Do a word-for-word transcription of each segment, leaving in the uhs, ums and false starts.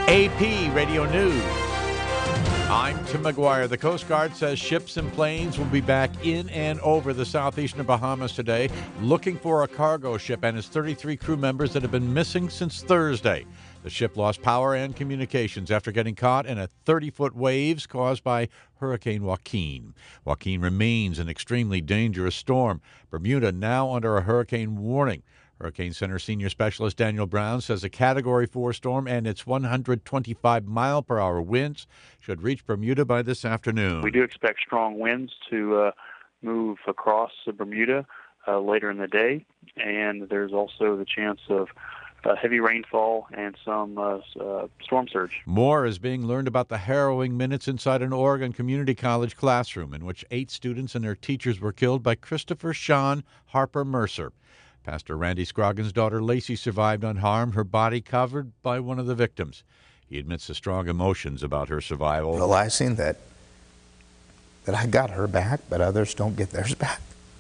A P Radio News. I'm Tim McGuire. The Coast Guard says ships and planes will be back in and over the southeastern Bahamas today, looking for a cargo ship and its thirty-three crew members that have been missing since Thursday. The ship lost power and communications after getting caught in a thirty-foot waves caused by Hurricane Joaquin. Joaquin remains an extremely dangerous storm. Bermuda now under a hurricane warning. Hurricane Center Senior Specialist Daniel Brown says a Category four storm and its one hundred twenty-five mile per hour winds should reach Bermuda by this afternoon. We do expect strong winds to uh, move across Bermuda uh, later in the day, and there's also the chance of uh, heavy rainfall and some uh, uh, storm surge. More is being learned about the harrowing minutes inside an Oregon Community College classroom in which eight students and their teachers were killed by Christopher Sean Harper Mercer. Pastor Randy Scroggins' daughter Lacey survived unharmed, her body covered by one of the victims. He admits to strong emotions about her survival. Realizing that that I got her back, but others don't get theirs back.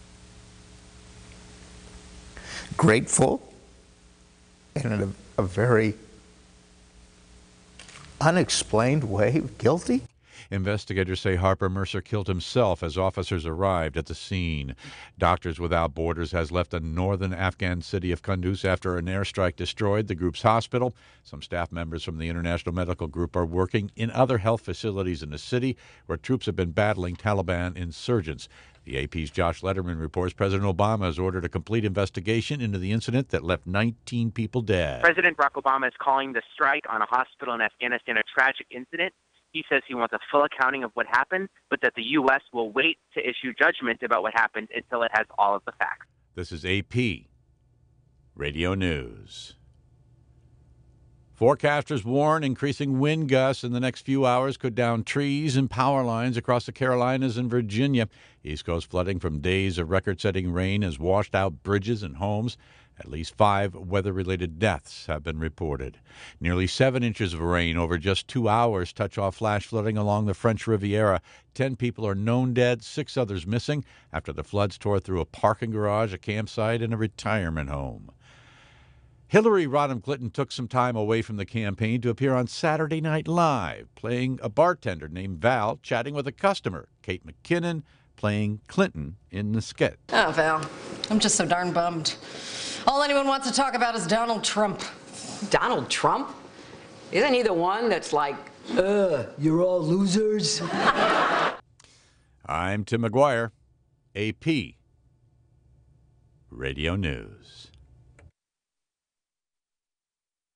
Grateful, and in a, a very unexplained way, guilty. Investigators say Harper Mercer killed himself as officers arrived at the scene. Doctors Without Borders has left the northern Afghan city of Kunduz after an airstrike destroyed the group's hospital. Some staff members from the International Medical Group are working in other health facilities in the city where troops have been battling Taliban insurgents. The A P's Josh Letterman reports President Obama has ordered a complete investigation into the incident that left nineteen people dead. President Barack Obama is calling the strike on a hospital in Afghanistan a tragic incident. He says he wants a full accounting of what happened, but that the U S will wait to issue judgment about what happened until it has all of the facts. This is A P Radio News. Forecasters warn increasing wind gusts in the next few hours could down trees and power lines across the Carolinas and Virginia. East Coast flooding from days of record-setting rain has washed out bridges and homes. At least five weather-related deaths have been reported. Nearly seven inches of rain over just two hours touch off flash flooding along the French Riviera. Ten people are known dead, six others missing after the floods tore through a parking garage, a campsite, and a retirement home. Hillary Rodham Clinton took some time away from the campaign to appear on Saturday Night Live, playing a bartender named Val, chatting with a customer, Kate McKinnon, playing Clinton in the skit. Oh, Val, I'm just so darn bummed. All anyone wants to talk about is Donald Trump. Donald Trump? Isn't he the one that's like, uh, you're all losers? I'm Tim McGuire, A P Radio News.